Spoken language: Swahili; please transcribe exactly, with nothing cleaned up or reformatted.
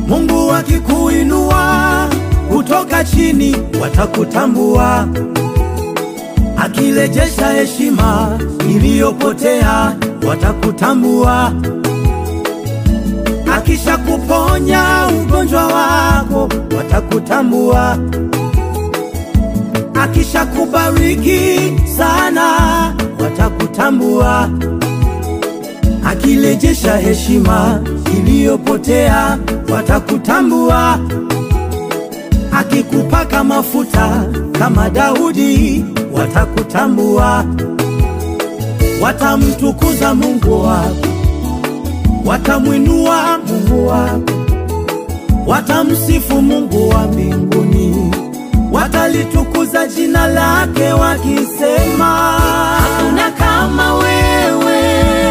Mungu akikuinua kutoka chini watakutambua, akirejesha heshima iliyopotea watakutambua, akisha kuponya ugonjwa wako watakutambua, akisha kubariki sana watakutambua, akirejesha heshima iliyopotea watakutambua, akikupaka mafuta kama Daudi watakutambua, watamtukuza Mungu wako, watamwinua Mungu wako, watamsifu Mungu wa mbinguni, watalitukuza jina lake wakisema, hakuna kama wewe